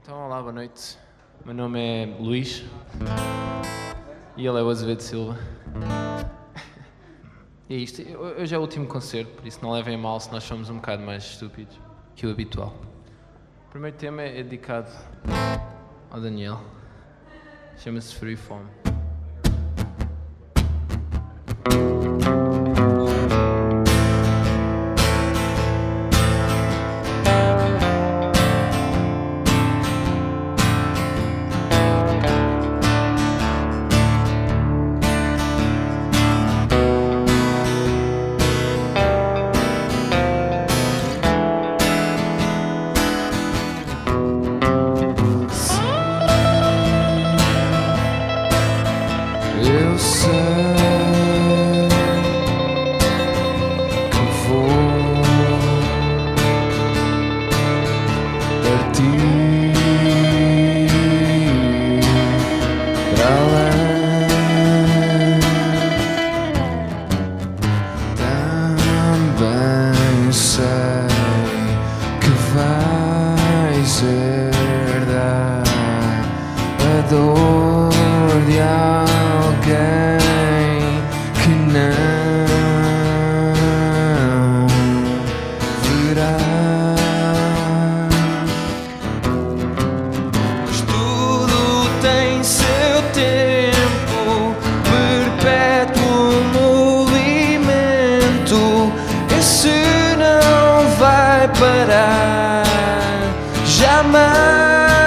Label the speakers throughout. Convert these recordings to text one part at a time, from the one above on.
Speaker 1: Então, olá, boa noite. Meu nome é Luís e ele é o Azevedo Silva. E é isto. Hoje é o último concerto, por isso não levem a mal se nós somos um bocado mais estúpidos que o habitual. O primeiro tema é dedicado ao Daniel. Chama-se Freeform.
Speaker 2: Eu sei que vou partir para além. Também sei que vais herdar a dor de alguém que não verás. Mas tudo tem seu tempo, perpétuo movimento. Esse não vai parar jamais.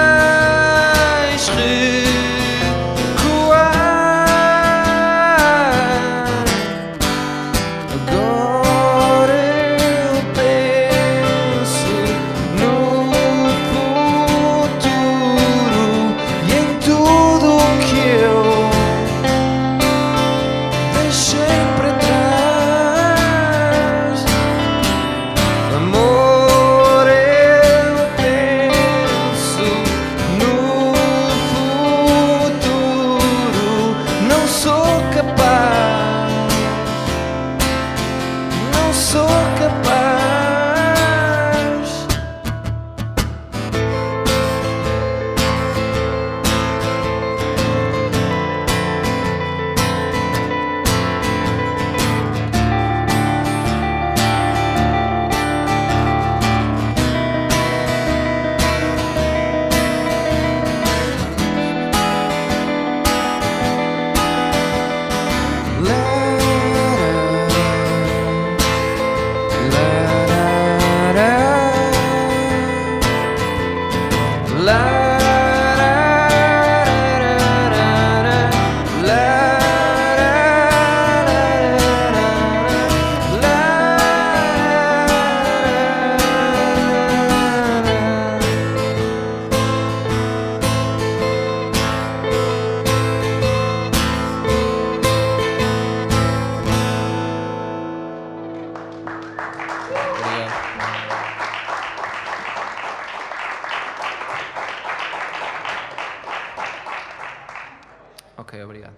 Speaker 1: Ok, obrigado.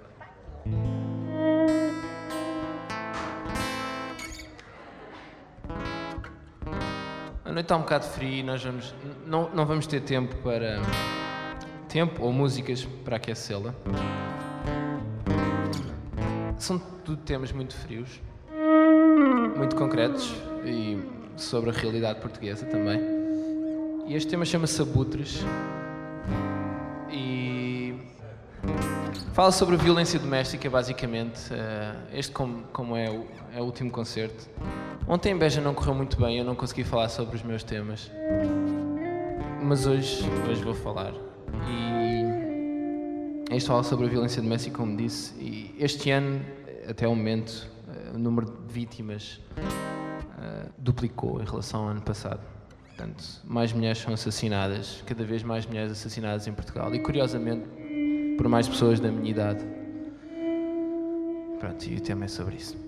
Speaker 1: A noite está um bocado fria e nós não vamos ter tempo para... tempo ou músicas para aquecê-la. São tudo temas muito frios, muito concretos e sobre a realidade portuguesa também. E este tema chama-se Abutres e fala sobre a violência doméstica, basicamente. Este, como é o último concerto. Ontem a Beja não correu muito bem, eu não consegui falar sobre os meus temas. Mas hoje vou falar. E isto fala sobre a violência doméstica, como disse. E este ano, até o momento, o número de vítimas duplicou em relação ao ano passado. Portanto, mais mulheres são assassinadas, cada vez mais mulheres assassinadas em Portugal. E, curiosamente, por mais pessoas da minha idade. Pronto, e o tema é sobre isso.